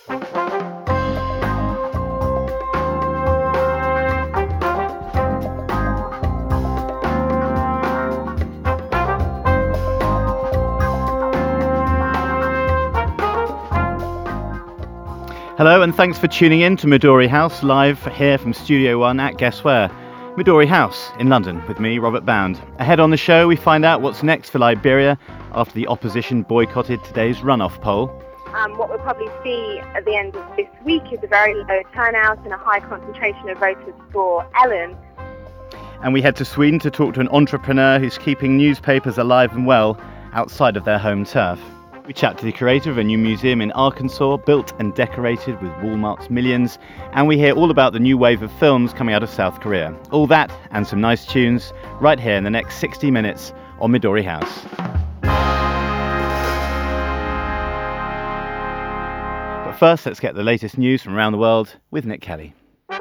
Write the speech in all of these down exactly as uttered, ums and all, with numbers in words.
Hello and thanks for tuning in to Midori House, live here from Studio One at Guess Where? Midori House in London with me, Robert Bound. Ahead on the show we find out what's next for Liberia after the opposition boycotted today's runoff poll. Um, what we'll probably see at the end of this week is a very low turnout and a high concentration of voters for Ellen. And we head to Sweden to talk to an entrepreneur who's keeping newspapers alive and well outside of their home turf. We chat to the curator of a new museum in Arkansas, built and decorated with Walmart's millions, and we hear all about the new wave of films coming out of South Korea. All that and some nice tunes right here in the next sixty minutes on Midori House. But first, let's get the latest news from around the world with Nick Kelly.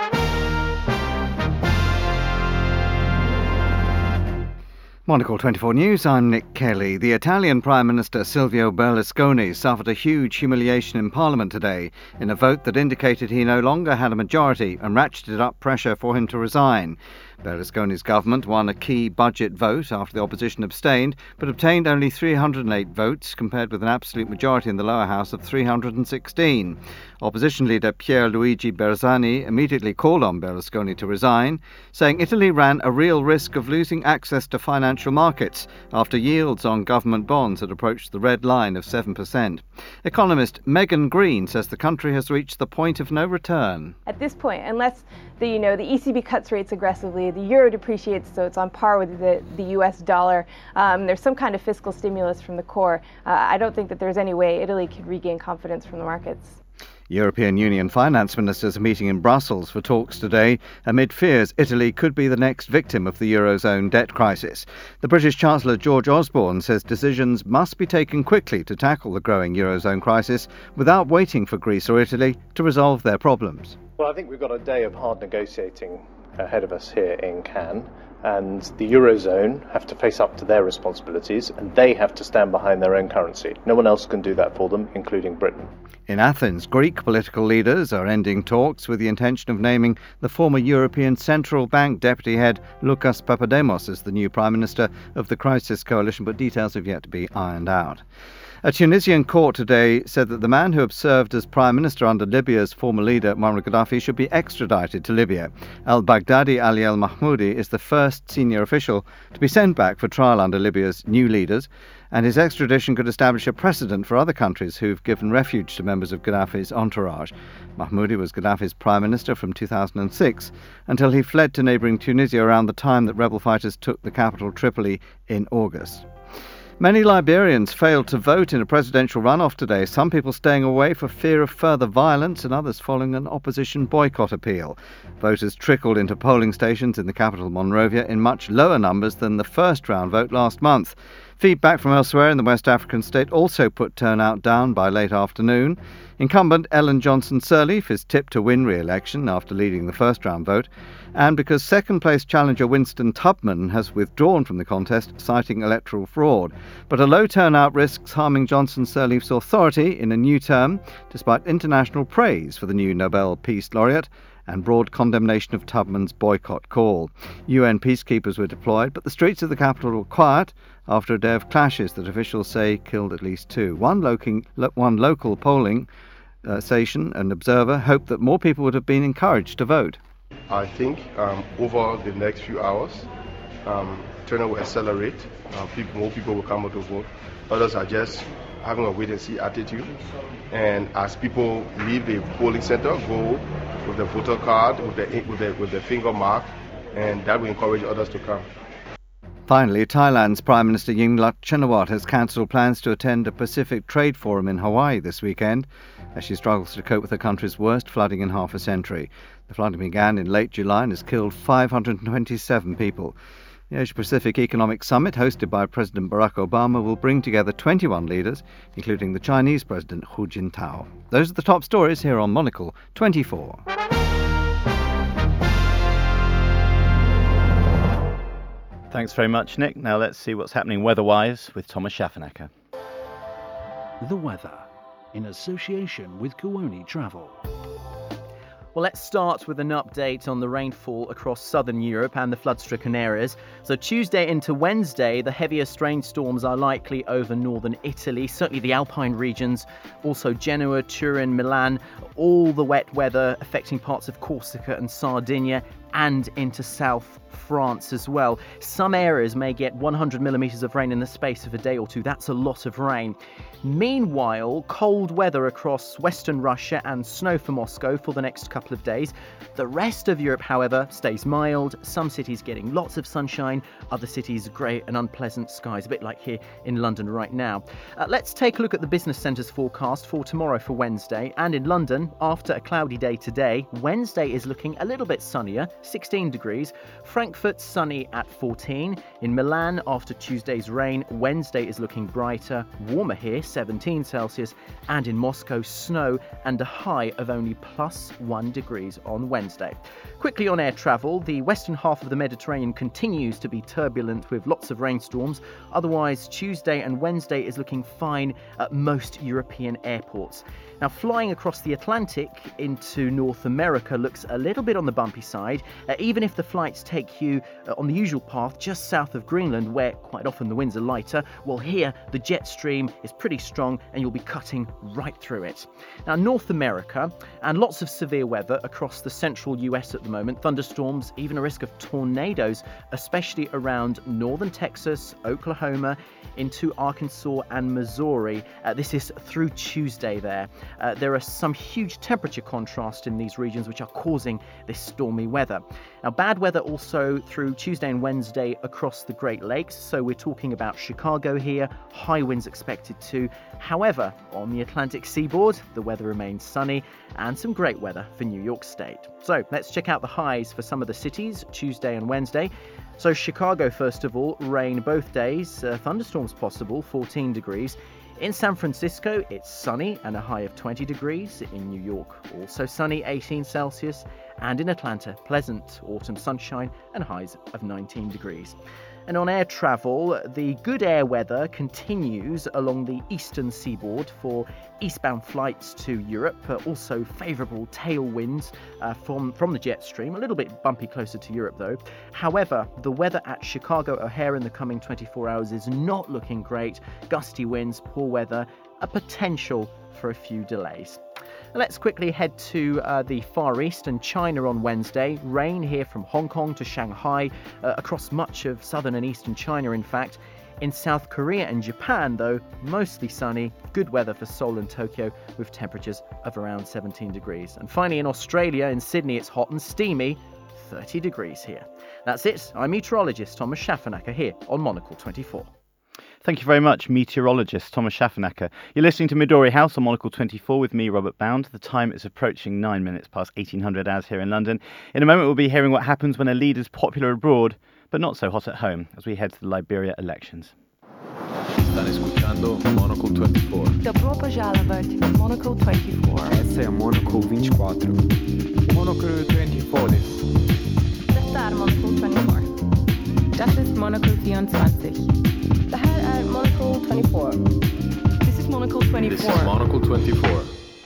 Monocle twenty-four News, I'm Nick Kelly. The Italian Prime Minister Silvio Berlusconi suffered a huge humiliation in Parliament today in a vote that indicated he no longer had a majority and ratcheted up pressure for him to resign. Berlusconi's government won a key budget vote after the opposition abstained, but obtained only three hundred eight votes, compared with an absolute majority in the lower house of three hundred sixteen. Opposition leader Pierluigi Bersani immediately called on Berlusconi to resign, saying Italy ran a real risk of losing access to financial markets after yields on government bonds had approached the red line of seven percent. Economist Megan Green says the country has reached the point of no return. At this point, unless the, you know, the E C B cuts rates aggressively, the euro depreciates so it's on par with the, the U S dollar, um, there's some kind of fiscal stimulus from the core, uh, I don't think that there's any way Italy could regain confidence from the markets. European Union finance ministers are meeting in Brussels for talks today amid fears Italy could be the next victim of the Eurozone debt crisis. The British Chancellor George Osborne says decisions must be taken quickly to tackle the growing Eurozone crisis without waiting for Greece or Italy to resolve their problems. Well, I think we've got a day of hard negotiating ahead of us here in Cannes, and the Eurozone have to face up to their responsibilities and they have to stand behind their own currency. No one else can do that for them, including Britain. In Athens, Greek political leaders are ending talks with the intention of naming the former European Central Bank deputy head Loukas Papademos as the new Prime Minister of the Crisis Coalition, but details have yet to be ironed out. A Tunisian court today said that the man who had served as Prime Minister under Libya's former leader Muammar Gaddafi should be extradited to Libya. Al-Baghdadi Ali al-Mahmoudi is the first senior official to be sent back for trial under Libya's new leaders, and his extradition could establish a precedent for other countries who've given refuge to members of Gaddafi's entourage. Mahmoudi was Gaddafi's Prime Minister from two thousand six until he fled to neighbouring Tunisia around the time that rebel fighters took the capital Tripoli in August. Many Liberians failed to vote in a presidential runoff today, some people staying away for fear of further violence and others following an opposition boycott appeal. Voters trickled into polling stations in the capital Monrovia in much lower numbers than the first round vote last month. Feedback from elsewhere in the West African state also put turnout down by late afternoon. Incumbent Ellen Johnson Sirleaf is tipped to win re-election after leading the first round vote, and because second-place challenger Winston Tubman has withdrawn from the contest, citing electoral fraud. But a low turnout risks harming Johnson Sirleaf's authority in a new term, despite international praise for the new Nobel Peace Laureate and broad condemnation of Tubman's boycott call. U N peacekeepers were deployed, but the streets of the capital were quiet after a day of clashes that officials say killed at least two. One, local, one local polling uh, station, an observer, hoped that more people would have been encouraged to vote. I think um, over the next few hours, um, turnout will accelerate. Uh, people, more people will come out to vote. Others are just having a wait-and-see attitude. And as people leave the polling center, go with the voter card, with the, with the, with the finger mark, and that will encourage others to come. Finally, Thailand's Prime Minister Yingluck Shinawatra has cancelled plans to attend a Pacific Trade Forum in Hawaii this weekend as she struggles to cope with the country's worst flooding in half a century. The flooding began in late July and has killed five hundred twenty-seven people. The Asia-Pacific Economic Summit, hosted by President Barack Obama, will bring together twenty-one leaders, including the Chinese President Hu Jintao. Those are the top stories here on Monocle twenty-four. Thanks very much, Nick. Now let's see what's happening weather-wise with Thomas Schaffenacker. The weather. in association with Kuoni Travel. Well, let's start with an update on the rainfall across southern Europe and the flood-stricken areas. So Tuesday into Wednesday, the heaviest rainstorms are likely over northern Italy, certainly the Alpine regions, also Genoa, Turin, Milan, all the wet weather affecting parts of Corsica and Sardinia and into South France as well. Some areas may get one hundred millimetres of rain in the space of a day or two. That's a lot of rain. Meanwhile, cold weather across western Russia and snow for Moscow for the next couple of days. The rest of Europe, however, stays mild. Some cities getting lots of sunshine, other cities grey and unpleasant skies, a bit like here in London right now. Uh, let's take a look at the business centres forecast for tomorrow for Wednesday. And in London, after a cloudy day today, Wednesday is looking a little bit sunnier, sixteen degrees. Frankfurt sunny at fourteen. In Milan, after Tuesday's rain, Wednesday is looking brighter, warmer here, seventeen Celsius, and in Moscow, snow and a high of only plus one degrees on Wednesday. Quickly on air travel, the western half of the Mediterranean continues to be turbulent with lots of rainstorms. Otherwise, Tuesday and Wednesday is looking fine at most European airports. Now, flying across the Atlantic into North America looks a little bit on the bumpy side, uh, even if the flights take you uh, on the usual path just south of Greenland, where quite often the winds are lighter. Well, here the jet stream is pretty strong and you'll be cutting right through it. Now, North America, and lots of severe weather across the central U S at the moment. Thunderstorms, even a risk of tornadoes, especially around northern Texas, Oklahoma, into Arkansas and Missouri. Uh, this is through Tuesday there. Uh, there are some huge temperature contrast in these regions which are causing this stormy weather. Now, bad weather also through Tuesday and Wednesday across the Great Lakes. So we're talking about Chicago here, high winds expected too. However, on the Atlantic seaboard, the weather remains sunny and some great weather for New York State. So let's check out the highs for some of the cities Tuesday and Wednesday. So Chicago, first of all, rain both days, uh, thunderstorms possible, fourteen degrees. In San Francisco, it's sunny and a high of twenty degrees. In New York, also sunny, eighteen Celsius. And in Atlanta, pleasant autumn sunshine and highs of nineteen degrees. And on air travel, the good air weather continues along the eastern seaboard for eastbound flights to Europe. Uh, also favourable tailwinds uh, from, from the jet stream, a little bit bumpy closer to Europe though. However, the weather at Chicago O'Hare in the coming twenty-four hours is not looking great. Gusty winds, poor weather, a potential for a few delays. Let's quickly head to uh, the Far East and China on Wednesday. Rain here from Hong Kong to Shanghai, uh, across much of southern and eastern China, in fact. In South Korea and Japan, though, mostly sunny, good weather for Seoul and Tokyo with temperatures of around seventeen degrees. And finally, in Australia, in Sydney, it's hot and steamy, thirty degrees here. That's it. I'm meteorologist Thomas Schaffenacker here on Monocle twenty-four. Thank you very much, meteorologist Thomas Schaffenacker. You're listening to Midori House on Monocle twenty-four with me, Robert Bound. The time is approaching nine minutes past eighteen hundred hours here in London. In a moment, we'll be hearing what happens when a leader's popular abroad, but not so hot at home, as we head to the Liberia elections. Están escuchando Monocle twenty-four. Dobro požalovať Monocle twenty-four. Essa é Monocle vinte e quatro. Monocle twenty-four. Detta är Monocle twenty-four. Das ist Monocle vierundzwanzig. Det här är Monocle twenty-four. This is Monocle twenty-four. This is Monocle twenty-four.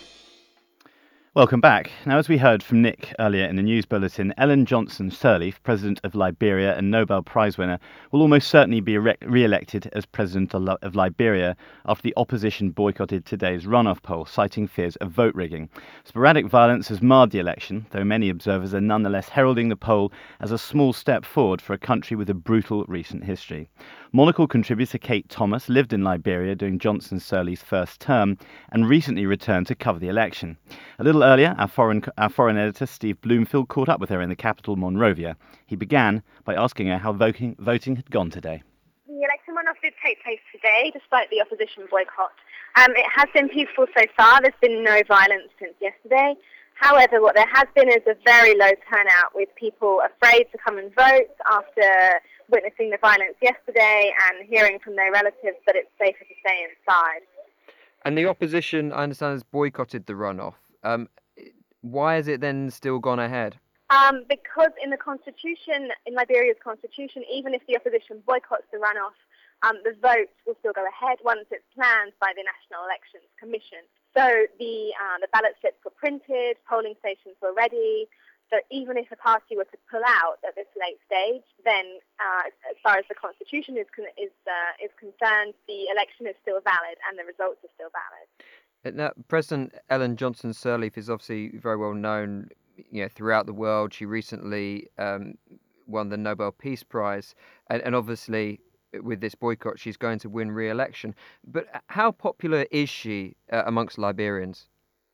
Welcome back. Now, as we heard from Nick earlier in the news bulletin, Ellen Johnson Sirleaf, President of Liberia and Nobel Prize winner, will almost certainly be re- re-elected as President of, of Liberia after the opposition boycotted today's runoff poll, citing fears of vote rigging. Sporadic violence has marred the election, though many observers are nonetheless heralding the poll as a small step forward for a country with a brutal recent history. Monocle contributor Kate Thomas lived in Liberia during Johnson Sirleaf's first term and recently returned to cover the election. A little earlier, our foreign, our foreign editor Steve Bloomfield caught up with her in the capital Monrovia. He began by asking her how voting, voting had gone today. The election runoff did take place today, despite the opposition boycott. Um, it has been peaceful so far. There's been no violence since yesterday. However, what there has been is a very low turnout, with people afraid to come and vote after witnessing the violence yesterday and hearing from their relatives that it's safer to stay inside. And the opposition, I understand, has boycotted the runoff. Um, why has it then still gone ahead? Um, because in the constitution, in Liberia's constitution, even if the opposition boycotts the runoff, um, the vote will still go ahead once it's planned by the National Elections Commission. So the uh, the ballot slips were printed, polling stations were ready. So even if a party were to pull out at this late stage, then uh, as far as the constitution is con- is uh, is concerned, the election is still valid and the results are still valid. Now, President Ellen Johnson Sirleaf is obviously very well known, you know, throughout the world. She recently um, won the Nobel Peace Prize, and, and obviously with this boycott, she's going to win re-election. But how popular is she uh, amongst Liberians?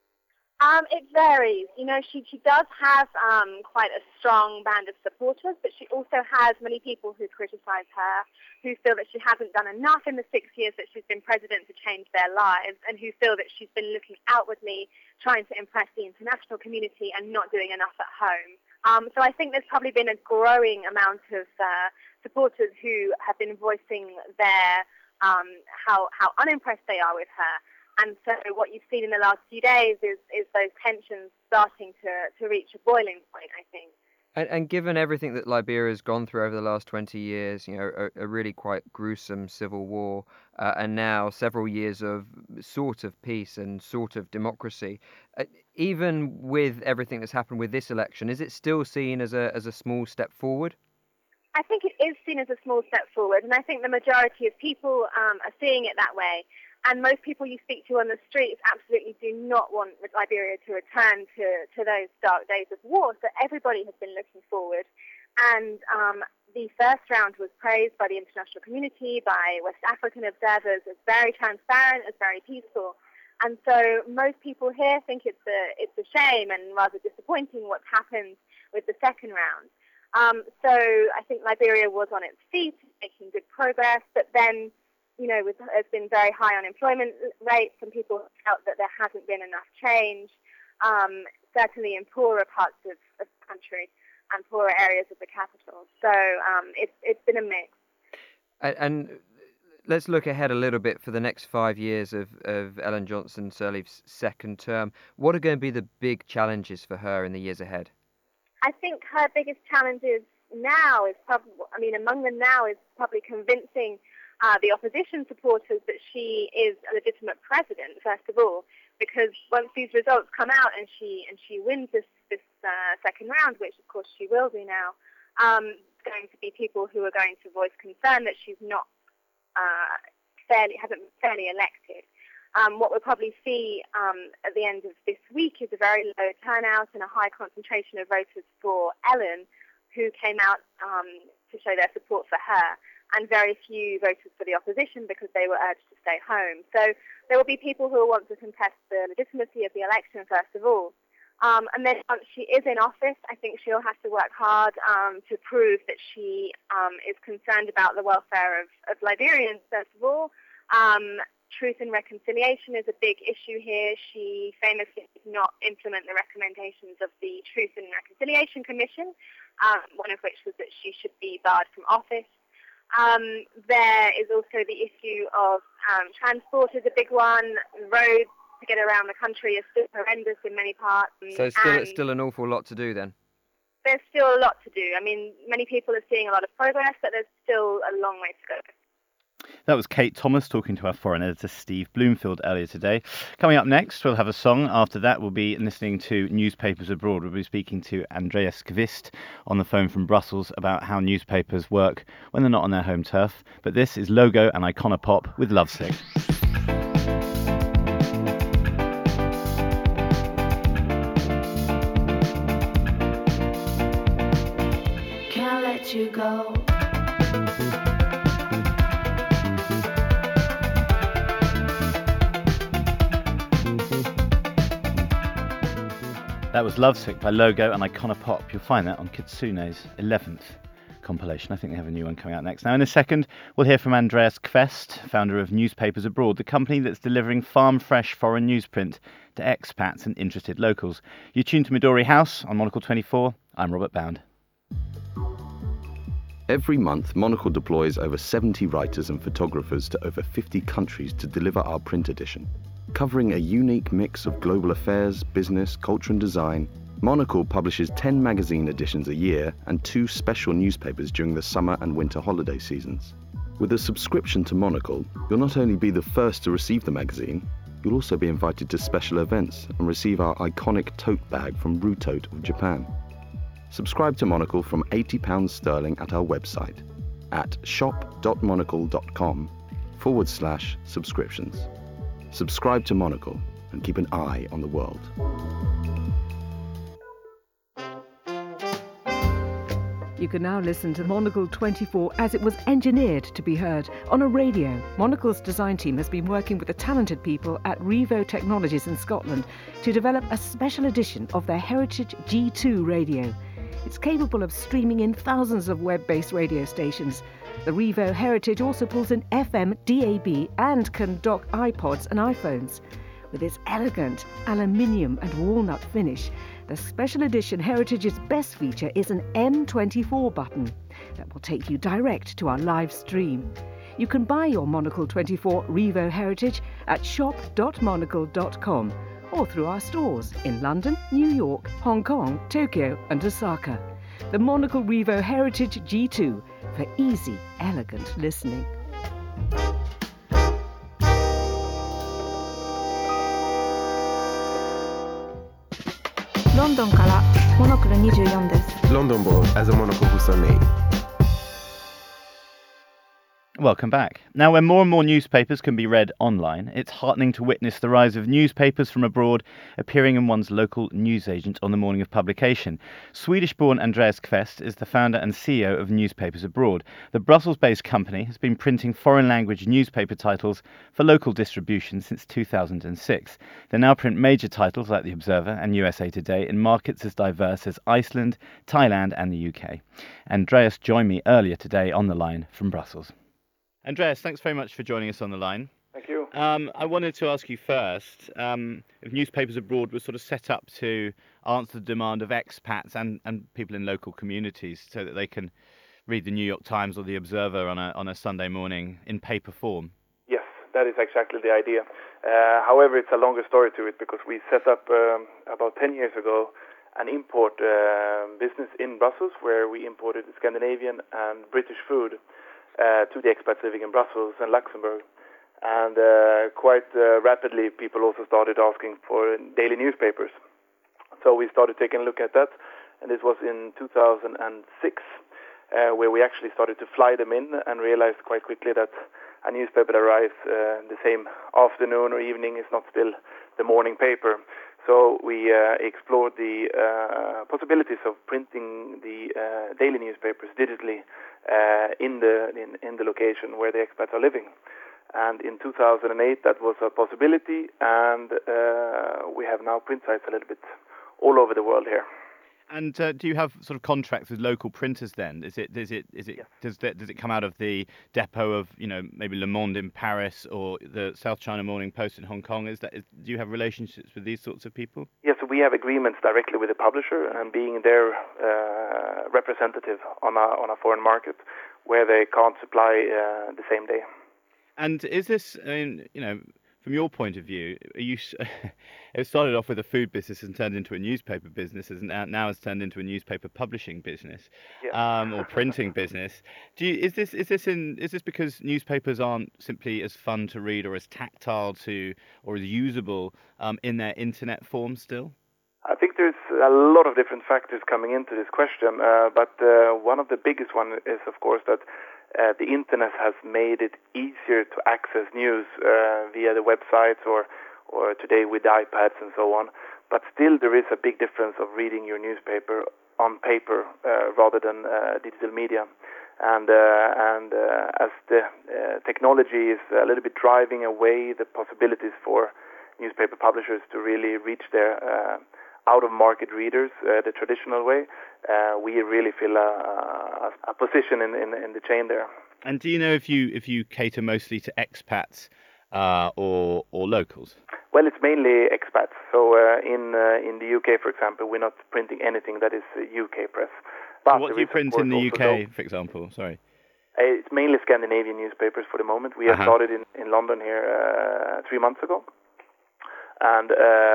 Um, it varies. You know, she, she does have um, quite a strong band of supporters, but she also has many people who criticise her, who feel that she hasn't done enough in the six years that she's been president to change their lives, and who feel that she's been looking outwardly, trying to impress the international community and not doing enough at home. Um, so I think there's probably been a growing amount of uh, supporters who have been voicing their um, how how unimpressed they are with her. And so what you've seen in the last few days is, is those tensions starting to, to reach a boiling point, I think. And, and given everything that Liberia has gone through over the last twenty years, you know, a, a really quite gruesome civil war, uh, and now several years of sort of peace and sort of democracy, uh, even with everything that's happened with this election, is it still seen as a as a small step forward? I think it is seen as a small step forward, and I think the majority of people um, are seeing it that way. And most people you speak to on the streets absolutely do not want Liberia to return to, to those dark days of war. So everybody has been looking forward. And um, the first round was praised by the international community, by West African observers, as very transparent, as very peaceful. And so most people here think it's a, it's a shame and rather disappointing what's happened with the second round. Um, so I think Liberia was on its feet, making good progress, but then you know, with, there's been very high unemployment rates, and people felt that there hasn't been enough change, um, certainly in poorer parts of, of the country and poorer areas of the capital. So um, it's it's been a mix. And, and let's look ahead a little bit for the next five years of, of Ellen Johnson Sirleaf's second term. What are going to be the big challenges for her in the years ahead? I think her biggest challenges now is probably, I mean, among them now is probably convincing Uh, the opposition supporters that she is a legitimate president, first of all, because once these results come out and she and she wins this, this uh, second round, which of course she will do now, um, there's going to be people who are going to voice concern that she's not uh, fairly, hasn't been fairly elected. Um, what we'll probably see um, at the end of this week is a very low turnout and a high concentration of voters for Ellen, who came out um, to show their support for her, and very few voters for the opposition because they were urged to stay home. So there will be people who will want to contest the legitimacy of the election, first of all. Um, and then once she is in office, I think she'll have to work hard um, to prove that she um, is concerned about the welfare of, of Liberians, first of all. Um, truth and reconciliation is a big issue here. She famously did not implement the recommendations of the Truth and Reconciliation Commission, um, one of which was that she should be barred from office. Um, there is also the issue of um, transport is a big one. Roads to get around the country are still horrendous in many parts. So still, it's still an awful lot to do then? There's still a lot to do. I mean, many people are seeing a lot of progress, but there's still a long way to go. That was Kate Thomas talking to our foreign editor Steve Bloomfield earlier today. Coming up next, we'll have a song. After that, we'll be listening to Newspapers Abroad. We'll be speaking to Andreas Kvist on the phone from Brussels about how newspapers work when they're not on their home turf. But this is Logo and Iconopop with Lovesick. Can't let you go. That was Lovesick by Logo and Iconopop. You'll find that on Kitsune's eleventh compilation. I think they have a new one coming out next. Now, in a second, we'll hear from Andreas Kvist, founder of Newspapers Abroad, the company that's delivering farm-fresh foreign newsprint to expats and interested locals. You're tuned to Midori House on Monocle twenty-four. I'm Robert Bound. Every month, Monocle deploys over seventy writers and photographers to over fifty countries to deliver our print edition. Covering a unique mix of global affairs, business, culture and design, Monocle publishes ten magazine editions a year and two special newspapers during the summer and winter holiday seasons. With a subscription to Monocle, you'll not only be the first to receive the magazine, You'll also be invited to special events and receive our iconic tote bag from Rutote of Japan. Subscribe to Monocle from eighty pounds sterling at our website at shop.monocle.com forward slash subscriptions. Subscribe to Monocle and keep an eye on the world. You can now listen to Monocle twenty-four as it was engineered to be heard on a radio. Monocle's design team has been working with the talented people at Revo Technologies in Scotland to develop a special edition of their Heritage G two radio. It's capable of streaming in thousands of web-based radio stations. The Revo Heritage also pulls in F M, D A B and can dock iPods and iPhones. With its elegant aluminium and walnut finish, the special edition Heritage's best feature is an M twenty-four button that will take you direct to our live stream. You can buy your Monocle twenty-four Revo Heritage at shop dot monocle dot com or through our stores in London, New York, Hong Kong, Tokyo and Osaka. The Monocle Revo Heritage G two for easy, elegant listening. London からモノクルにじゅうよんです。 London born as a Monocle Hussein. Welcome back. Now, when more and more newspapers can be read online, it's heartening to witness the rise of newspapers from abroad appearing in one's local newsagent on the morning of publication. Swedish-born Andreas Kvest is the founder and C E O of Newspapers Abroad. The Brussels-based company has been printing foreign-language newspaper titles for local distribution since two thousand six. They now print major titles like The Observer and U S A Today in markets as diverse as Iceland, Thailand and the U K. Andreas joined me earlier today on the line from Brussels. Andreas, thanks very much for joining us on the line. Thank you. Um, I wanted to ask you first um, if Newspapers Abroad was sort of set up to answer the demand of expats and, and people in local communities so that they can read the New York Times or the Observer on a on a Sunday morning in paper form. Yes, that is exactly the idea. Uh, however, it's a longer story to it because we set up um, about ten years ago an import uh, business in Brussels where we imported Scandinavian and British food Uh, to the expats living in Brussels and Luxembourg. And uh, quite uh, rapidly people also started asking for daily newspapers. So we started taking a look at that, and this was in two thousand six uh, where we actually started to fly them in and realized quite quickly that a newspaper that arrives uh, the same afternoon or evening is not still the morning paper. So we uh, explored the uh, possibilities of printing the uh, daily newspapers digitally uh, in the in, in the location where the expats are living. And in two thousand eight, that was a possibility, and uh, we have now print sites a little bit all over the world here. And uh, do you have sort of contracts with local printers then? Is it is it is it yes. does that does it come out of the depot of, you know, maybe Le Monde in Paris or the South China Morning Post in Hong Kong? Is that is, do you have relationships with these sorts of people? Yes, so we have agreements directly with the publisher and being their uh, representative on a on a foreign market where they can't supply uh, the same day. And is this, I mean, you know, from your point of view, are you? It started off with a food business and turned into a newspaper business, and now it's turned into a newspaper publishing business, yeah. um, or printing business. Do you, is this is this in is this because newspapers aren't simply as fun to read or as tactile to or as usable um, in their internet form still? I think there's a lot of different factors coming into this question, uh, but uh, one of the biggest one is, of course, that uh, the internet has made it easier to access news uh, via the websites or, or today with iPads and so on. But still, there is a big difference of reading your newspaper on paper uh, rather than uh, digital media. And uh, and uh, as the uh, technology is a little bit driving away the possibilities for newspaper publishers to really reach their uh, out-of-market readers uh, the traditional way, uh, we really feel a, a, a position in, in, in the chain there. And do you know if you if you cater mostly to expats uh, or or locals? Well, it's mainly expats. So uh, in uh, in the U K, for example, we're not printing anything that is uh, U K press. But so what do you print in the U K, for example? Sorry. Uh, it's mainly Scandinavian newspapers for the moment. We have uh-huh. started in, in London here uh, three months ago. And uh,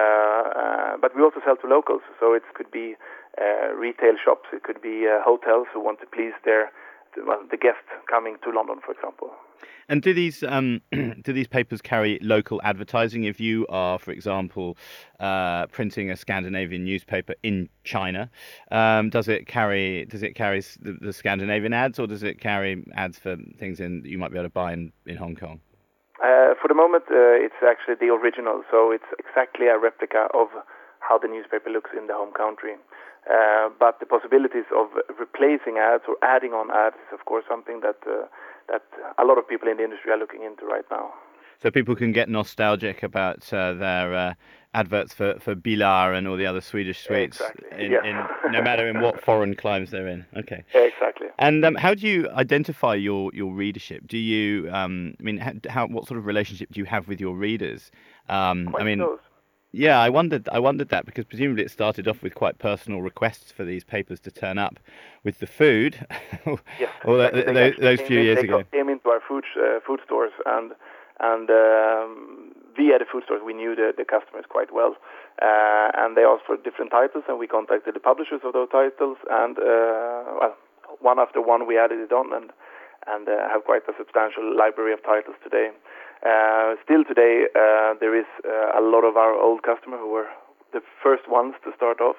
uh, but we also sell to locals, so it could be uh, retail shops, it could be uh, hotels who want to please their well, the guests coming to London, for example. And do these um, do these papers carry local advertising? If you are, for example, uh, printing a Scandinavian newspaper in China, um, does it carry does it carry the, the Scandinavian ads, or does it carry ads for things in that you might be able to buy in, in Hong Kong? Uh, for the moment, uh, it's actually the original, so it's exactly a replica of how the newspaper looks in the home country. Uh, but the possibilities of replacing ads or adding on ads is, of course, something that uh, that a lot of people in the industry are looking into right now. So people can get nostalgic about uh, their uh, adverts for, for Bilar and all the other Swedish sweets, exactly. in, yeah. in, no matter in what foreign climes they're in. Okay. Exactly. And um, how do you identify your, your readership? Do you, um, I mean, how, how what sort of relationship do you have with your readers? Um, Quite I mean. close. Yeah, I wondered. I wondered that because presumably it started off with quite personal requests for these papers to turn up with the food. Yes, or exactly. those, those few in, years they ago. They came into our food uh, food stores, and and um, via the food stores we knew the, the customers quite well, uh, and they asked for different titles, and we contacted the publishers of those titles, and uh, well, one after one we added it on, and and uh, have quite a substantial library of titles today. Uh, still today, uh, there is uh, a lot of our old customers who were the first ones to start off,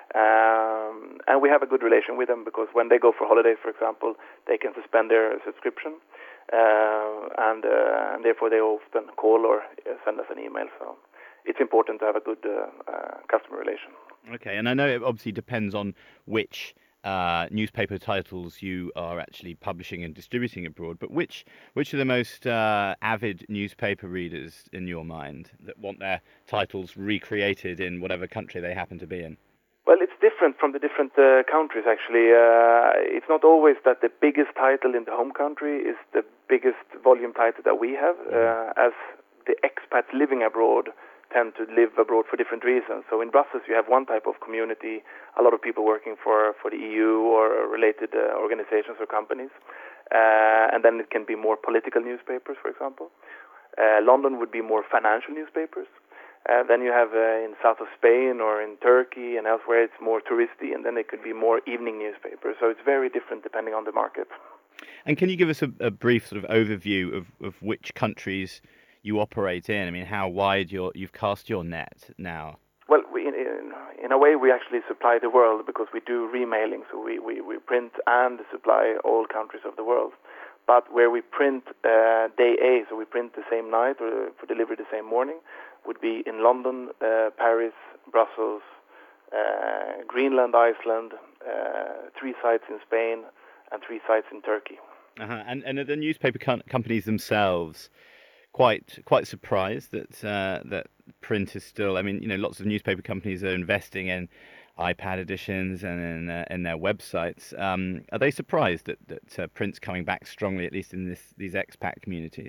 um, and we have a good relation with them because when they go for holidays, for example, they can suspend their subscription, uh, and, uh, and therefore they often call or send us an email. So it's important to have a good uh, uh, customer relation. Okay, and I know it obviously depends on which Uh, newspaper titles you are actually publishing and distributing abroad, but which which are the most uh, avid newspaper readers in your mind that want their titles recreated in whatever country they happen to be in? Well, it's different from the different uh, countries, actually. Uh, it's not always that the biggest title in the home country is the biggest volume title that we have, uh, as the expats living abroad tend to live abroad for different reasons. So in Brussels you have one type of community, a lot of people working for, for the E U or related uh, organizations or companies, uh, and then it can be more political newspapers, for example. Uh, London would be more financial newspapers. Uh, then you have uh, in south of Spain or in Turkey and elsewhere it's more touristy, and then it could be more evening newspapers. So it's very different depending on the market. And can you give us a, a brief sort of overview of, of which countries you operate in? I mean, how wide you're, you've cast your net now? Well, we, in, in, in a way, we actually supply the world because we do remailing, so we, we, we print and supply all countries of the world. But where we print uh, day A, so we print the same night or for delivery the same morning, would be in London, uh, Paris, Brussels, uh, Greenland, Iceland, uh, three sites in Spain, and three sites in Turkey. Uh-huh. And, and are the newspaper com- companies themselves quite quite surprised that uh, that print is still? I mean, you know, lots of newspaper companies are investing in iPad editions and in, uh, in their websites. Um, are they surprised that that uh, print's coming back strongly, at least in this these expat communities?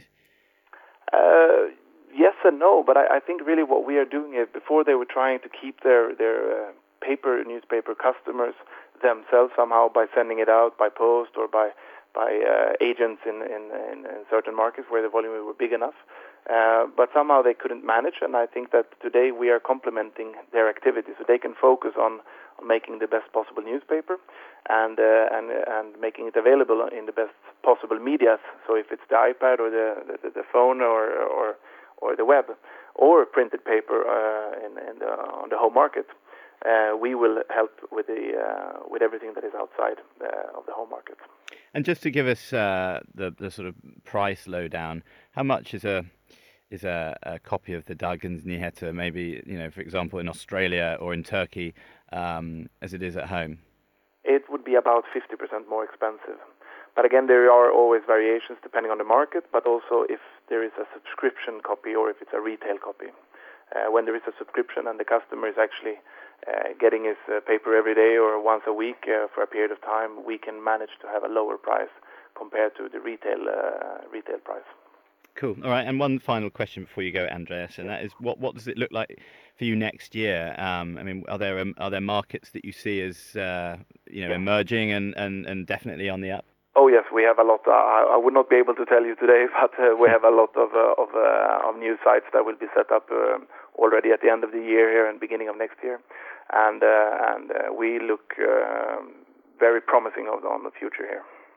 Uh, yes and no, but I, I think really what we are doing is before they were trying to keep their their uh, paper newspaper customers themselves somehow by sending it out by post or by by uh, agents in, in, in, in certain markets where the volume were big enough. Uh, but somehow they couldn't manage, and I think that today we are complementing their activities so they can focus on, on making the best possible newspaper and, uh, and, and making it available in the best possible medias. So if it's the iPad or the, the, the phone or, or, or the web or printed paper uh, in, in the, on the home market, uh, we will help with, the, uh, with everything that is outside uh, of the home market. And just to give us uh, the the sort of price lowdown, how much is a is a, a copy of the Dagens Nyheter, maybe, you know, for example, in Australia or in Turkey, um, as it is at home? It would be about fifty percent more expensive. But again, there are always variations depending on the market, but also if there is a subscription copy or if it's a retail copy. Uh, when there is a subscription and the customer is actually uh, getting his uh, paper every day or once a week uh, for a period of time, we can manage to have a lower price compared to the retail uh, retail price. Cool. All right. And one final question before you go, Andreas, and that is, what what does it look like for you next year? Um, I mean, are there um, are there markets that you see as uh, you know yeah. emerging and, and, and definitely on the up? Oh yes, we have a lot. Uh, I would not be able to tell you today, but uh, we have a lot of uh, of, uh, of new sites that will be set up uh, already at the end of the year here and beginning of next year, and uh, and uh, we look uh, very promising on, on the future here.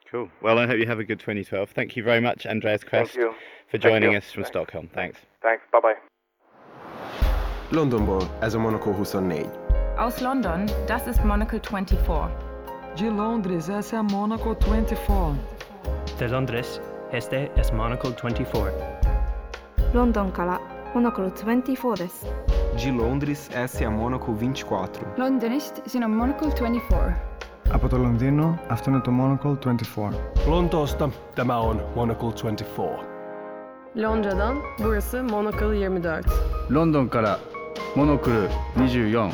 Cool. Well, I hope you have a good twenty twelve. Thank you very much, Andreas Quest, Thank you. for joining Thank us from Thanks. Stockholm. Thanks. Thanks. Bye-bye. Londonból ez a Monocle huszonnégy. Aus London, das ist Monocle twenty-four. De Londres, essa é a Monocle twenty-four. De Londres, este es Monocle twenty-four. ロンドンからモノクロtwenty-four です。 De Londres, essa é a Monocle vinte e quatro. Londres, είναι ο Monocle twenty-four. Από το Λονδίνο, αυτό είναι το Monocle twenty-four. Lontoosta, tämä on Monocle twenty-four. Londra'dan, burası Monocle twenty-four. London から Monocle twenty-four.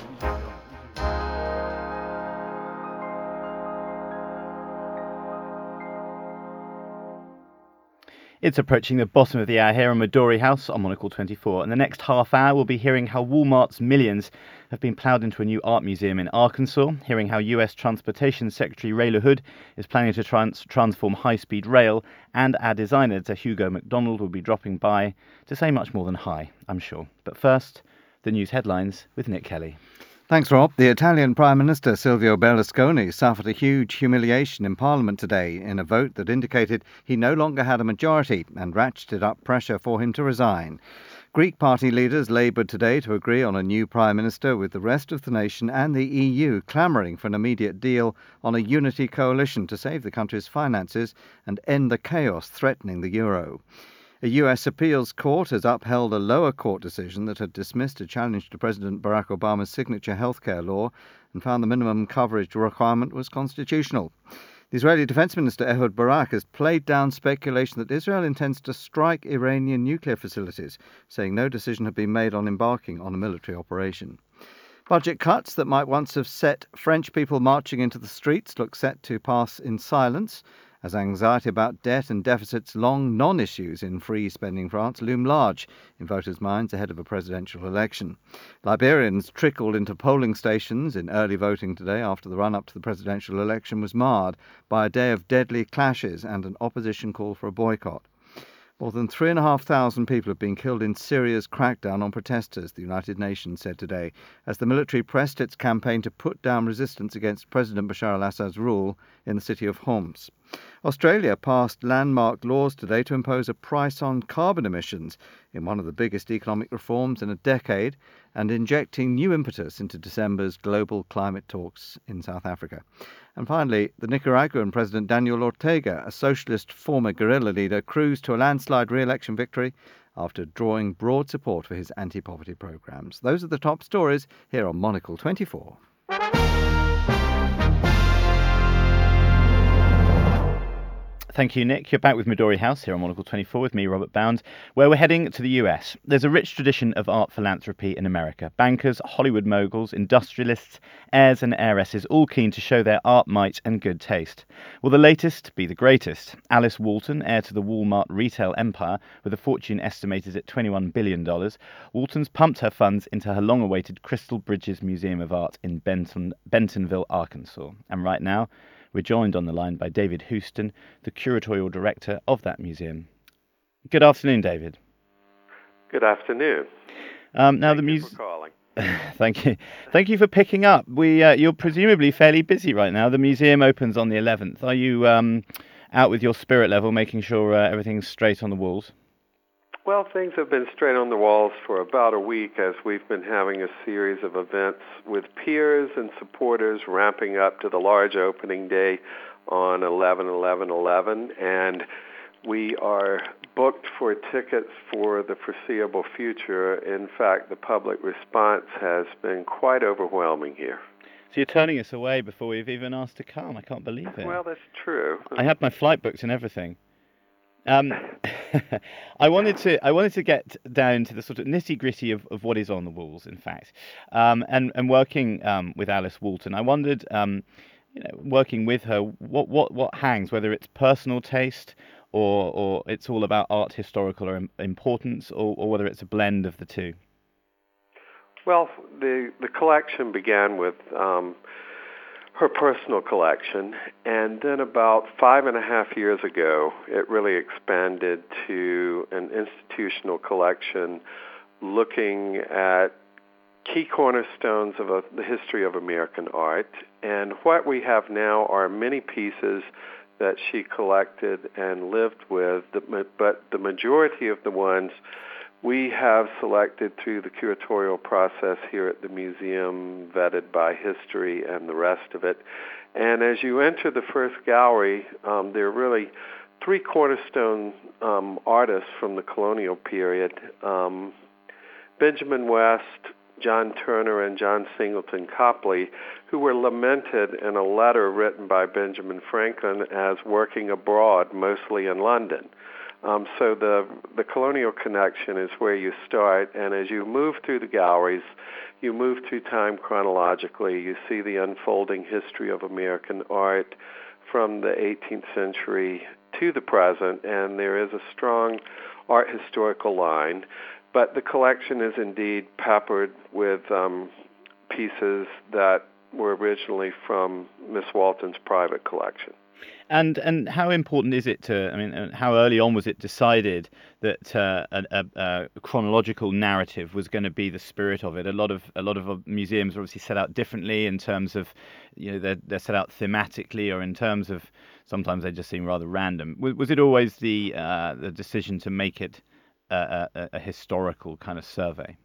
It's approaching the bottom of the hour here on Midori House on Monocle twenty-four. In the next half hour, we'll be hearing how Walmart's millions have been ploughed into a new art museum in Arkansas, hearing how U S Transportation Secretary Ray LaHood is planning to trans- transform high-speed rail, and our designer, Hugo McDonald, will be dropping by to say much more than hi, I'm sure. But first, the news headlines with Nick Kelly. Thanks, Rob. The Italian Prime Minister Silvio Berlusconi suffered a huge humiliation in Parliament today in a vote that indicated he no longer had a majority and ratcheted up pressure for him to resign. Greek party leaders laboured today to agree on a new Prime Minister, with the rest of the nation and the E U clamouring for an immediate deal on a unity coalition to save the country's finances and end the chaos threatening the euro. A U S appeals court has upheld a lower court decision that had dismissed a challenge to President Barack Obama's signature healthcare law and found the minimum coverage requirement was constitutional. The Israeli Defense Minister Ehud Barak has played down speculation that Israel intends to strike Iranian nuclear facilities, saying no decision had been made on embarking on a military operation. Budget cuts that might once have set French people marching into the streets look set to pass in silence, as anxiety about debt and deficits, long non-issues in free spending France, loom large in voters' minds ahead of a presidential election. Liberians trickled into polling stations in early voting today after the run-up to the presidential election was marred by a day of deadly clashes and an opposition call for a boycott. More than three and a half thousand people have been killed in Syria's crackdown on protesters, the United Nations said today, as the military pressed its campaign to put down resistance against President Bashar al-Assad's rule in the city of Homs. Australia passed landmark laws today to impose a price on carbon emissions in one of the biggest economic reforms in a decade, and injecting new impetus into December's global climate talks in South Africa. And finally, the Nicaraguan President Daniel Ortega, a socialist former guerrilla leader, cruised to a landslide re-election victory after drawing broad support for his anti-poverty programs. Those are the top stories here on Monocle twenty-four. Thank you, Nick. You're back with Midori House here on Monocle twenty-four with me, Robert Bound, where we're heading to the U S. There's a rich tradition of art philanthropy in America. Bankers, Hollywood moguls, industrialists, heirs and heiresses, all keen to show their art might and good taste. Will the latest be the greatest? Alice Walton, heir to the Walmart retail empire, with a fortune estimated at twenty-one billion dollars, Walton's pumped her funds into her long-awaited Crystal Bridges Museum of Art in Benton, Bentonville, Arkansas. And right now, we're joined on the line by David Houston, the curatorial director of that museum. Good afternoon, David. Good afternoon. Um, now Thank the museum. for calling. Thank you. Thank you for picking up. We, uh, you're presumably fairly busy right now. The museum opens on the eleventh. Are you um, out with your spirit level, making sure uh, everything's straight on the walls? Well, things have been straight on the walls for about a week as we've been having a series of events with peers and supporters ramping up to the large opening day on eleven eleven eleven, and we are booked for tickets for the foreseeable future. In fact, the public response has been quite overwhelming here. So you're turning us away before we've even asked to come. I can't believe it. Well, that's true. I had my flight booked and everything. Um, I wanted to I wanted to get down to the sort of nitty gritty of, of what is on the walls, in fact, um, and and working um, with Alice Walton. I wondered, um, you know, working with her, what what what hangs, whether it's personal taste or or it's all about art historical or importance, or, or whether it's a blend of the two. Well, the the collection began with Um, her personal collection, and then about five and a half years ago, it really expanded to an institutional collection looking at key cornerstones of a, the history of American art. And what we have now are many pieces that she collected and lived with, but the majority of the ones we have selected through the curatorial process here at the museum, vetted by history and the rest of it. And as you enter the first gallery, um, there are really three cornerstone um, artists from the colonial period, um, Benjamin West, John Turner, and John Singleton Copley, who were lamented in a letter written by Benjamin Franklin as working abroad, mostly in London. Um, so the the colonial connection is where you start, and as you move through the galleries, you move through time chronologically. You see the unfolding history of American art from the eighteenth century to the present, and there is a strong art historical line. But the collection is indeed peppered with um, pieces that were originally from Miss Walton's private collection. And and how important is it to, I mean, how early on was it decided that uh, a, a, a chronological narrative was going to be the spirit of it? A lot of a lot of museums are obviously set out differently in terms of, you know, they're, they're set out thematically, or in terms of, sometimes they just seem rather random. Was, was it always the uh, the decision to make it a, a, a historical kind of survey?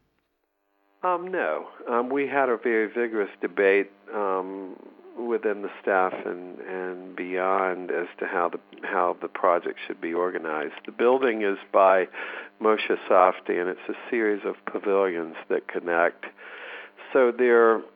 Um, no. Um, we had a very vigorous debate um, within the staff and, and beyond as to how the how the project should be organized. The building is by Moshe Safdie, and it's a series of pavilions that connect. So there are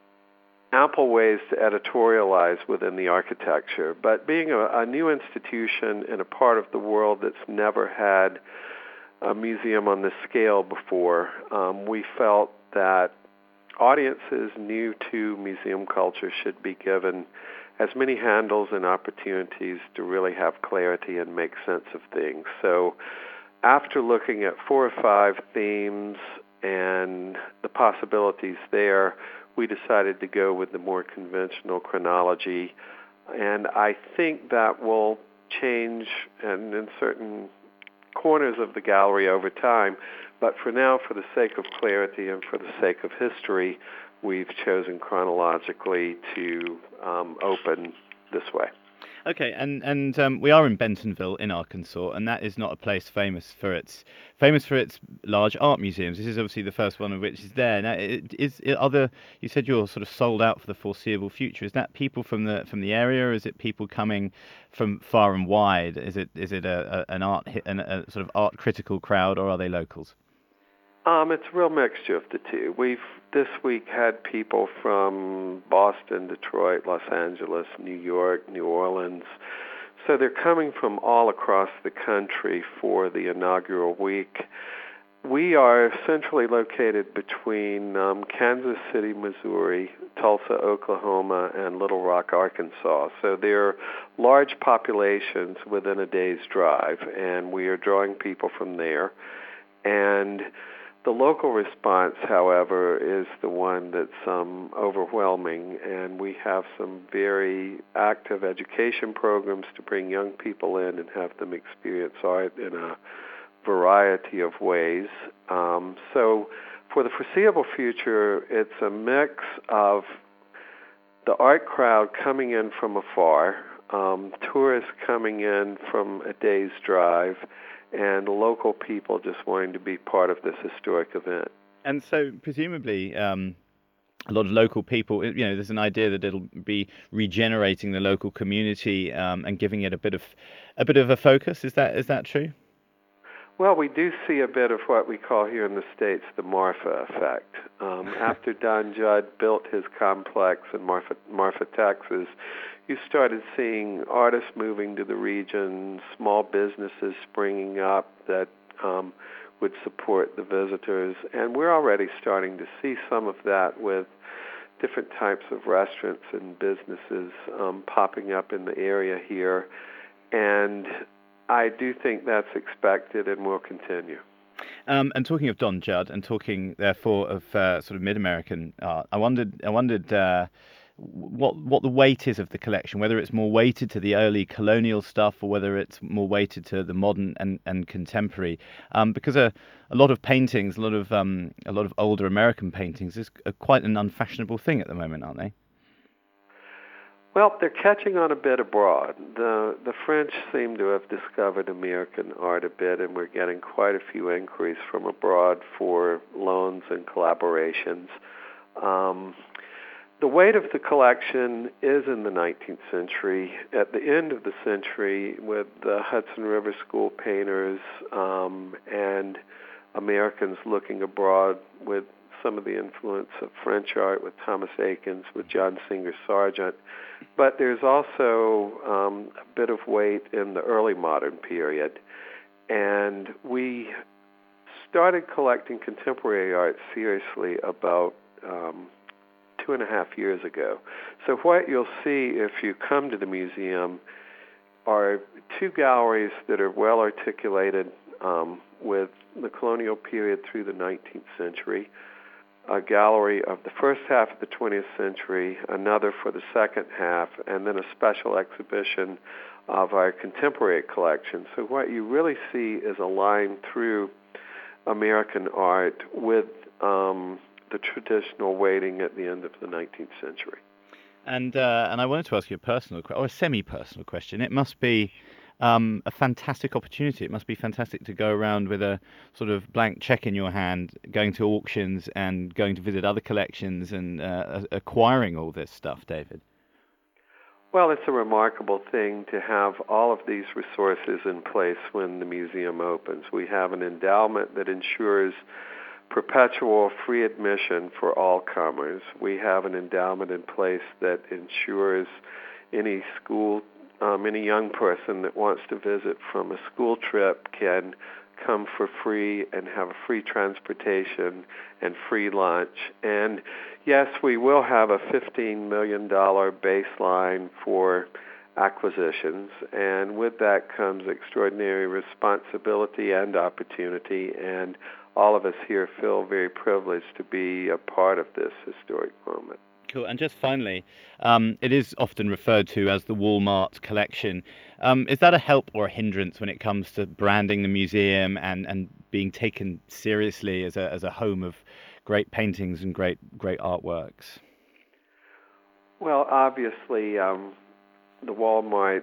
ample ways to editorialize within the architecture, but being a, a new institution in a part of the world that's never had a museum on this scale before, um, we felt that audiences new to museum culture should be given as many handles and opportunities to really have clarity and make sense of things. So after looking at four or five themes and the possibilities there, we decided to go with the more conventional chronology. And I think that will change and in certain corners of the gallery over time. But for now, for the sake of clarity and for the sake of history, we've chosen chronologically to um, open this way. Okay, and and um, we are in Bentonville in Arkansas, and that is not a place famous for its famous for its large art museums. This is obviously the first one of which is there. Now, it, is it other? You said you're sort of sold out for the foreseeable future. Is that people from the from the area, or is it people coming from far and wide? Is it is it a, a an art an, a sort of art critical crowd, or are they locals? Um, it's a real mixture of the two. We've this week had people from Boston, Detroit, Los Angeles, New York, New Orleans. So they're coming from all across the country for the inaugural week. We are centrally located between um, Kansas City, Missouri, Tulsa, Oklahoma, and Little Rock, Arkansas. So there are large populations within a day's drive, and we are drawing people from there. And the local response, however, is the one that's um, overwhelming, and we have some very active education programs to bring young people in and have them experience art in a variety of ways. Um, so for the foreseeable future, it's a mix of the art crowd coming in from afar, um, tourists coming in from a day's drive, and local people just wanting to be part of this historic event. And so presumably um, a lot of local people, you know, there's an idea that it'll be regenerating the local community um, and giving it a bit of a bit of a focus. Is that is that true? Well, we do see a bit of what we call here in the States the Marfa effect. Um, after Don Judd built his complex in Marfa, Marfa, Texas, you started seeing artists moving to the region, small businesses springing up that um, would support the visitors. And we're already starting to see some of that with different types of restaurants and businesses um, popping up in the area here. And I do think that's expected and will continue. Um, and talking of Don Judd, and talking therefore of uh, sort of mid-American art, I wondered, I wondered uh, what what the weight is of the collection. Whether it's more weighted to the early colonial stuff, or whether it's more weighted to the modern and, and contemporary. Um, because a a lot of paintings, a lot of um, a lot of older American paintings, is a, quite an unfashionable thing at the moment, aren't they? Well, they're catching on a bit abroad. The the French seem to have discovered American art a bit, and we're getting quite a few inquiries from abroad for loans and collaborations. Um, the weight of the collection is in the nineteenth century. At the end of the century, with the Hudson River School painters um, and Americans looking abroad with some of the influence of French art with Thomas Eakins, with John Singer Sargent. But there's also um, a bit of weight in the early modern period. And we started collecting contemporary art seriously about um, two and a half years ago. So what you'll see if you come to the museum are two galleries that are well articulated um, with the colonial period through the nineteenth century, a gallery of the first half of the twentieth century, another for the second half, and then a special exhibition of our contemporary collection. So what you really see is a line through American art with um, the traditional weighting at the end of the nineteenth century. And uh, and I wanted to ask you a personal or a semi-personal question. It must be um, a fantastic opportunity. It must be fantastic to go around with a sort of blank check in your hand, going to auctions and going to visit other collections and uh, acquiring all this stuff, David. Well, it's a remarkable thing to have all of these resources in place when the museum opens. We have an endowment that ensures perpetual free admission for all comers. We have an endowment in place that ensures any school, um, any young person that wants to visit from a school trip can come for free and have a free transportation and free lunch. And yes, we will have a fifteen million dollars baseline for acquisitions, and with that comes extraordinary responsibility and opportunity, and all of us here feel very privileged to be a part of this historic moment. Cool. And just finally, um, it is often referred to as the Walmart collection. Um, is that a help or a hindrance when it comes to branding the museum and, and being taken seriously as a as a home of great paintings and great great artworks? Well, obviously, um, the Walmart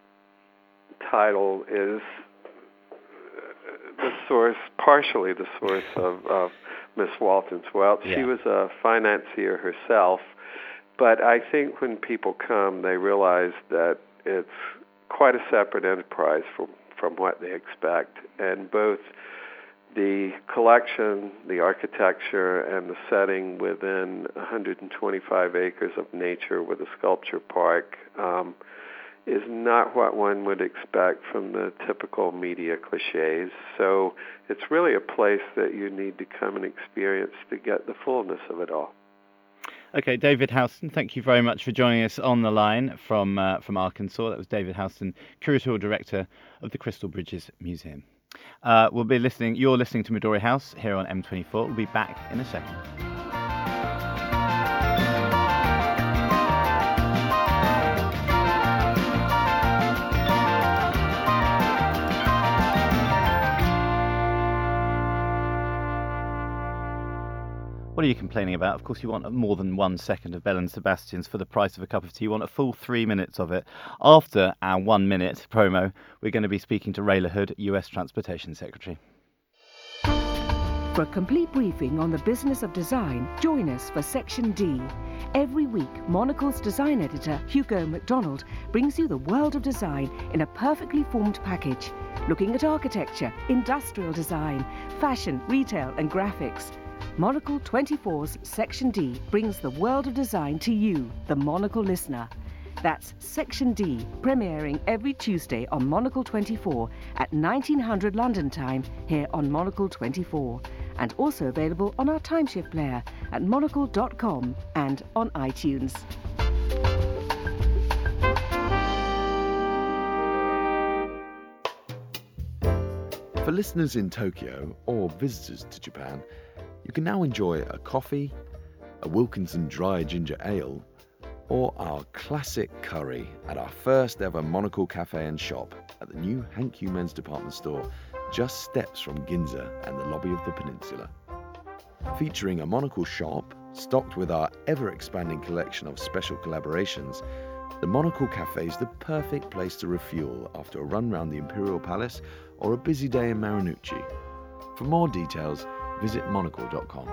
title is the source, partially the source of, of Miss Walton's wealth. Yeah. She was a financier herself, but I think when people come, they realize that it's quite a separate enterprise from, from what they expect. And both the collection, the architecture, and the setting within one hundred twenty-five acres of nature with a sculpture park um, is not what one would expect from the typical media cliches. So it's really a place that you need to come and experience to get the fullness of it all. Okay, David Houston, thank you very much for joining us on the line from uh, from Arkansas. That was David Houston, Curatorial Director of the Crystal Bridges Museum. Uh, we'll be listening. You're listening to Midori House here on M twenty-four. We'll be back in a second. What are you complaining about? Of course, you want more than one second of Bell and Sebastian's for the price of a cup of tea. You want a full three minutes of it. After our one minute promo, we're going to be speaking to Ray LaHood, U S Transportation Secretary. For a complete briefing on the business of design, join us for Section D. Every week, Monocle's design editor, Hugo MacDonald, brings you the world of design in a perfectly formed package, looking at architecture, industrial design, fashion, retail and graphics. Monocle twenty-four's Section D brings the world of design to you, the Monocle listener. That's Section D, premiering every Tuesday on Monocle twenty-four at nineteen hundred London time here on Monocle twenty-four, and also available on our timeshift player at monocle dot com and on iTunes. For listeners in Tokyo or visitors to Japan, you can now enjoy a coffee, a Wilkinson dry ginger ale, or our classic curry at our first ever Monocle Cafe and Shop at the new Hankyu Men's Department Store, just steps from Ginza and the lobby of the Peninsula. Featuring a Monocle shop stocked with our ever-expanding collection of special collaborations, The Monocle Cafe is the perfect place to refuel after a run round the Imperial Palace or a busy day in Marinucci. For more details, visit monocle dot com.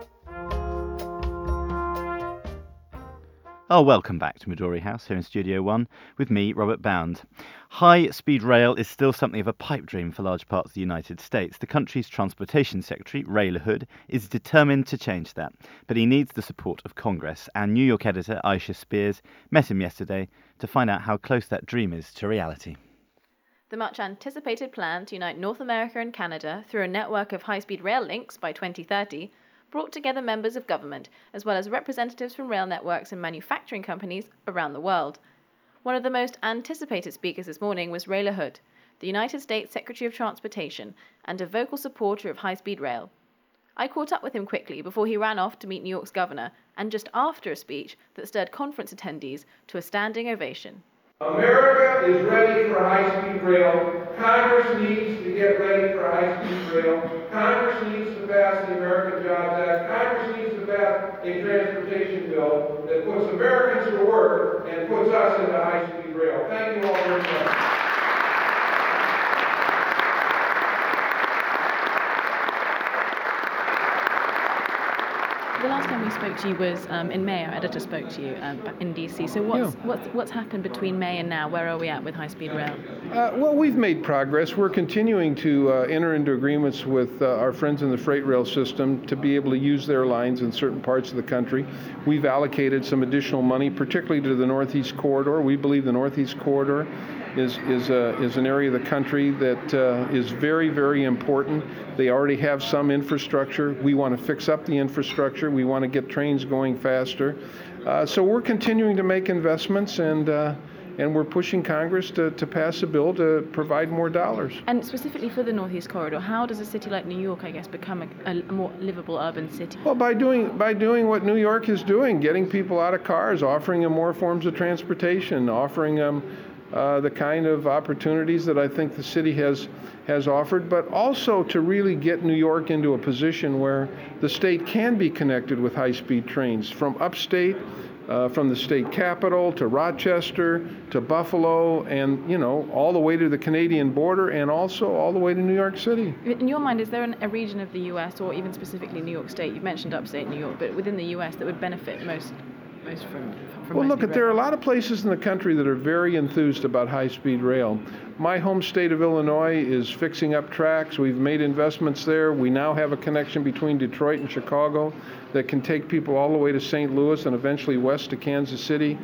Oh, welcome back to Midori House here in Studio One with me, Robert Bound. High-speed rail is still something of a pipe dream for large parts of the United States. The country's Transportation Secretary, Ray LaHood, is determined to change that, but he needs the support of Congress, and New York editor Aisha Spears met him yesterday to find out how close that dream is to reality. The much-anticipated plan to unite North America and Canada through a network of high-speed rail links by twenty thirty brought together members of government, as well as representatives from rail networks and manufacturing companies around the world. One of the most anticipated speakers this morning was Ray LaHood, the United States Secretary of Transportation, and a vocal supporter of high-speed rail. I caught up with him quickly before he ran off to meet New York's governor, and just after a speech that stirred conference attendees to a standing ovation. America is ready for high-speed rail. Congress needs to get ready for high-speed rail. Congress needs to pass the American Jobs Act. Congress needs to pass a transportation bill that puts Americans to work and puts us into high-speed rail. Thank you all very much. The last time we spoke to you was um, in May. Our editor spoke to you um, in D C. So what's, yeah. what's what's happened between May and now? Where are we at with high-speed rail? Uh, well, we've made progress. We're continuing to uh, enter into agreements with uh, our friends in the freight rail system to be able to use their lines in certain parts of the country. We've allocated some additional money, particularly to the Northeast Corridor. We believe the Northeast Corridor is is uh, is an area of the country that uh, is very, very important. They already have some infrastructure. We want to fix up the infrastructure. We want to get trains going faster. Uh, so we're continuing to make investments, and uh, and we're pushing Congress to, to pass a bill to provide more dollars. And specifically for the Northeast Corridor, how does a city like New York, I guess, become a, a more livable urban city? Well, by doing by doing what New York is doing, getting people out of cars, offering them more forms of transportation, offering them uh, the kind of opportunities that I think the city has has offered, but also to really get New York into a position where the state can be connected with high-speed trains from upstate, uh, from the state capital to Rochester to Buffalo, and, you know, all the way to the Canadian border, and also all the way to New York City. In your mind, is there an, a region of the U S, or even specifically New York State, you've mentioned upstate New York, but within the U S that would benefit most most from, from Well, look, there are a lot of places in the country that are very enthused about high-speed rail. My home state of Illinois is fixing up tracks. We've made investments there. We now have a connection between Detroit and Chicago that can take people all the way to Saint Louis and eventually west to Kansas City.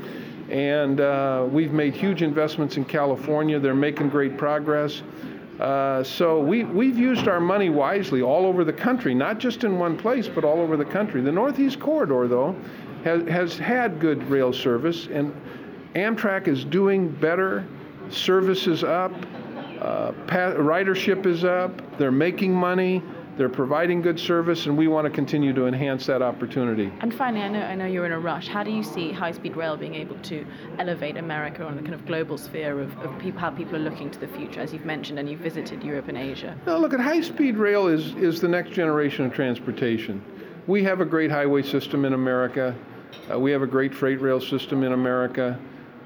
And uh, we've made huge investments in California. They're making great progress. Uh, so we, we've used our money wisely all over the country, not just in one place, but all over the country. The Northeast Corridor, though, has, has had good rail service, and Amtrak is doing better. Service is up, uh, pa- ridership is up, they're making money, they're providing good service, and we want to continue to enhance that opportunity. And finally, I know I know you're in a rush. How do you see high-speed rail being able to elevate America on the kind of global sphere of, of people, how people are looking to the future, as you've mentioned, and you've visited Europe and Asia? Now, look, at high-speed rail is, is the next generation of transportation. We have a great highway system in America. Uh, we have a great freight rail system in America.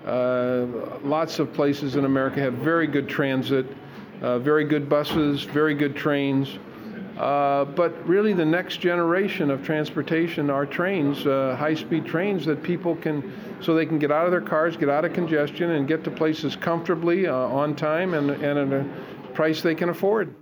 Uh, lots of places in America have very good transit, uh, very good buses, very good trains. Uh, but really the next generation of transportation are trains, uh, high-speed trains that people can, so they can get out of their cars, get out of congestion, and get to places comfortably, uh, on time, and, and at a price they can afford.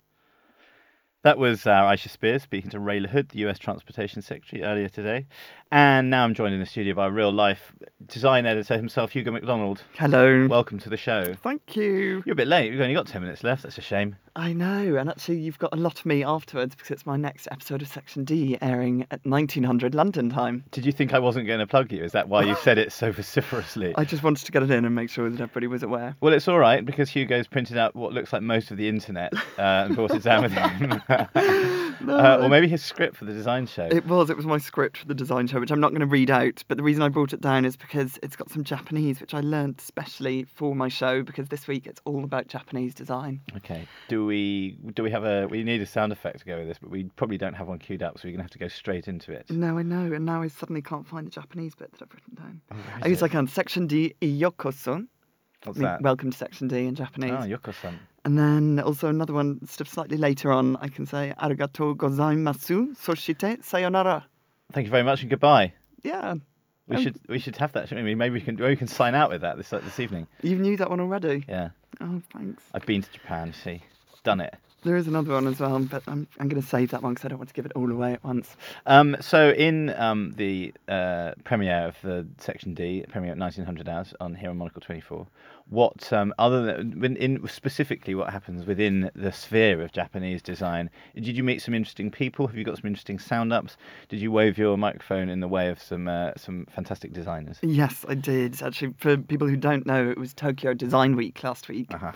That was uh, Aisha Spears speaking to Ray LaHood, the U S Transportation Secretary, earlier today. And now I'm joined in the studio by real-life design editor himself, Hugo McDonald. Hello. Welcome to the show. Thank you. You're a bit late. We've only got ten minutes left. That's a shame. I know, and actually you've got a lot of me afterwards because it's my next episode of Section D airing at nineteen hundred London time. Did you think I wasn't going to plug you? Is that why you said it so vociferously? I just wanted to get it in and make sure that everybody was aware. Well, it's all right because Hugo's printed out what looks like most of the internet uh, and brought it down with him. No, uh, or maybe his script for the design show. It was. It was my script for the design show, which I'm not going to read out. But the reason I brought it down is because it's got some Japanese, which I learnt specially for my show, because this week it's all about Japanese design. Okay. Do we do we have a... We need a sound effect to go with this, but we probably don't have one queued up, so we're going to have to go straight into it. No, I know. And now I suddenly can't find the Japanese bit that I've written down. Oh, I guess I can. Section D, Yokoso. What's I mean, that? Welcome to Section D in Japanese. Ah, Yoko-san. And then also another one, sort of slightly later on, I can say, Arigatou gozaimasu, soshite sayonara. Thank you very much and goodbye. Yeah. We um, should we should have that, shouldn't we? Maybe we can maybe we can sign out with that this this evening. You knew that one already? Yeah. Oh, thanks. I've been to Japan, see. Done it. There is another one as well, but I'm I'm going to save that one because I don't want to give it all away at once. Um, so in um, the uh, premiere of the Section D, premiere at nineteen hundred hours on here on Monocle twenty-four, what um, other than in specifically what happens within the sphere of Japanese design? Did you meet some interesting people? Have you got some interesting sound ups? Did you wave your microphone in the way of some uh, some fantastic designers? Yes, I did. Actually, for people who don't know, it was Tokyo Design Week last week. Uh-huh.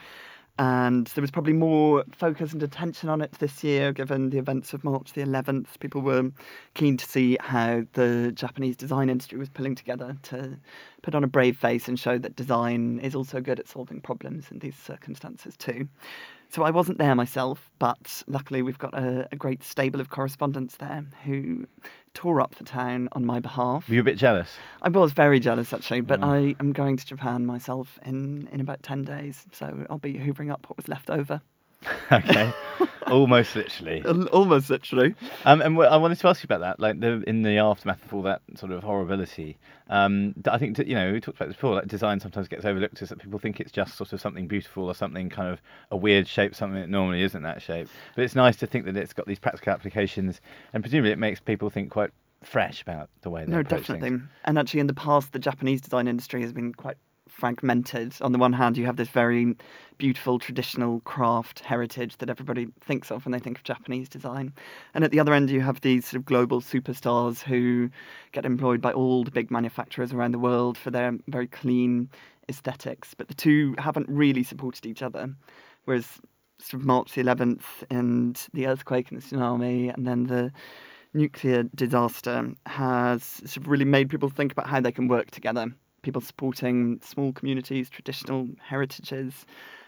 And there was probably more focus and attention on it this year, given the events of March the eleventh. People were keen to see how the Japanese design industry was pulling together to put on a brave face and show that design is also good at solving problems in these circumstances too. So I wasn't there myself, but luckily we've got a, a great stable of correspondents there who tore up the town on my behalf. Were you a bit jealous? I was very jealous, actually, but Mm. I am going to Japan myself in, in about ten days, so I'll be hoovering up what was left over. Okay, almost literally. Almost literally. Um, and w- I wanted to ask you about that, like the, in the aftermath of all that sort of horribility. Um, d- I think, you know, we talked about this before, like design sometimes gets overlooked as that people think it's just sort of something beautiful or something kind of a weird shape, something that normally isn't that shape. But it's nice to think that it's got these practical applications, and presumably it makes people think quite fresh about the way they No, approach definitely. things. And actually, in the past, the Japanese design industry has been quite fragmented. On the one hand, you have this very beautiful traditional craft heritage that everybody thinks of when they think of Japanese design. And at the other end, you have these sort of global superstars who get employed by all the big manufacturers around the world for their very clean aesthetics. But the two haven't really supported each other. Whereas sort of March the eleventh and the earthquake and the tsunami and then the nuclear disaster has sort of really made people think about how they can work together. People supporting small communities, traditional heritages,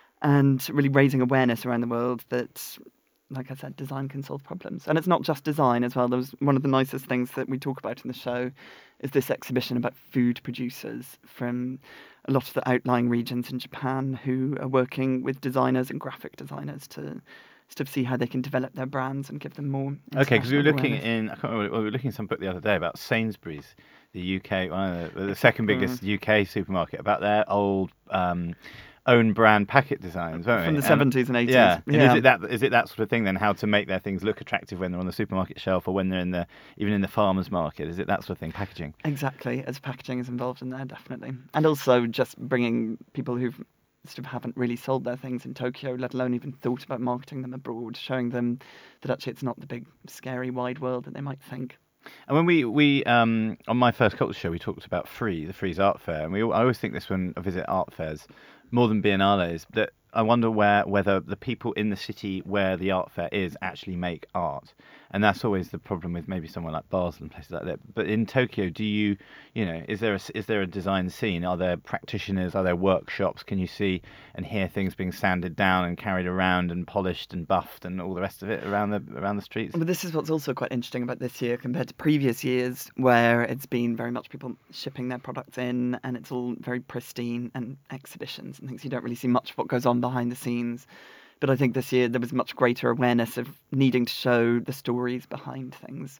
and really raising awareness around the world that, like I said, design can solve problems. And it's not just design as well. There was one of the nicest things that we talk about in the show is this exhibition about food producers from a lot of the outlying regions in Japan who are working with designers and graphic designers to sort of see how they can develop their brands and give them more. Okay, because we were international looking awareness. in, I can't remember, we were looking at some book the other day about Sainsbury's, the U K, one of the, the second biggest Mm. U K supermarket, about their old um, own brand packet designs, weren't we? From the seventies and eighties. Yeah. And Yeah. is it that is it that sort of thing then? How to make their things look attractive when they're on the supermarket shelf or when they're in the even in the farmers market? Is it that sort of thing? Packaging. Exactly, as packaging is involved in there, definitely. And also just bringing people who sort of haven't really sold their things in Tokyo, let alone even thought about marketing them abroad, showing them that actually it's not the big, scary, wide world that they might think. And when we, we um, on my first culture show, we talked about Free, the Free's art fair. And we I always think this when I visit art fairs, more than biennales, that I wonder where whether the people in the city where the art fair is actually make art. And that's always the problem with maybe somewhere like Basel and places like that. But in Tokyo, do you, you know, is there a, is there a design scene? Are there practitioners? Are there workshops? Can you see and hear things being sanded down and carried around and polished and buffed and all the rest of it around the around the streets? But this is what's also quite interesting about this year compared to previous years, where it's been very much people shipping their products in and it's all very pristine and exhibitions and things. You don't really see much of what goes on behind the scenes. But I think this year there was much greater awareness of needing to show the stories behind things.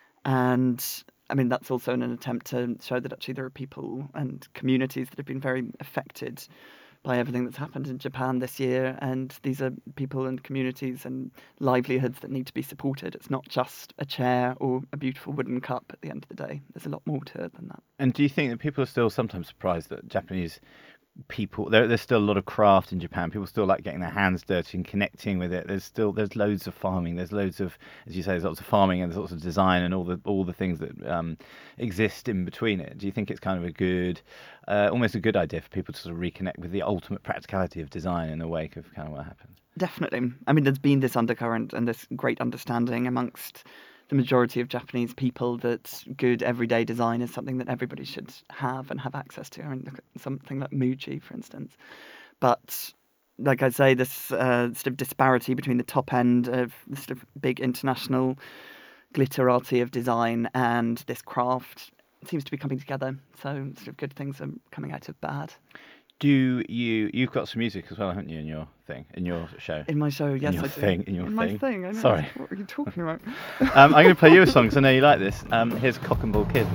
And I mean, that's also in an attempt to show that actually there are people and communities that have been very affected by everything that's happened in Japan this year. And these are people and communities and livelihoods that need to be supported. It's not just a chair or a beautiful wooden cup at the end of the day. There's a lot more to it than that. And do you think that people are still sometimes surprised that Japanese people there, there's still a lot of craft in Japan. People still like getting their hands dirty and connecting with it. There's still there's loads of farming. There's loads of, as you say, there's lots of farming and there's lots of design and all the all the things that um, exist in between it. Do you think it's kind of a good, uh, almost a good idea for people to sort of reconnect with the ultimate practicality of design in the wake of kind of what happened? Definitely. I mean, there's been this undercurrent and this great understanding amongst the majority of Japanese people that good everyday design is something that everybody should have and have access to. I mean, look at something like Muji, for instance. But like I say, this uh, sort of disparity between the top end of the sort of big international glitterati of design and this craft seems to be coming together. So sort of good things are coming out of bad. Do you, you've got some music as well, haven't you, in your thing, in your show? In my show, yes, in your I do. Thing, in your in thing. my thing, I know. Sorry. What are you talking about? um, I'm going to play you a song because I know you like this. Um, here's Cock and Bull Kid.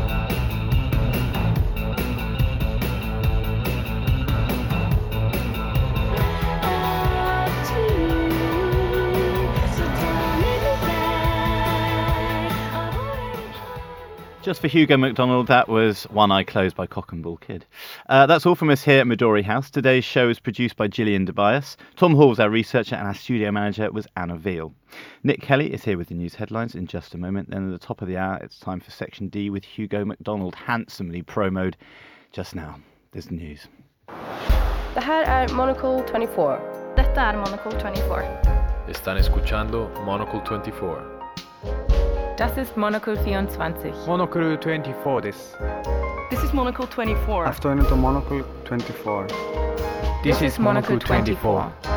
Just for Hugo McDonald, that was One Eye Closed by Cock and Bull Kid. Uh, that's all from us here at Midori House. Today's show is produced by Gillian Tobias. Tom Hall was our researcher and our studio manager was Anna Veal. Nick Kelly is here with the news headlines in just a moment. Then at the top of the hour, it's time for Section D with Hugo McDonald handsomely promoed. Just now, there's the news. Det här är Monocle twenty-four. Detta är Monocle twenty-four. Están escuchando Monocle twenty-four. Das ist Monocle twenty-four. Monocle twenty-four this. This is Monocle twenty-four. Αυτό είναι το Monocle twenty-four. This is Monocle twenty-four.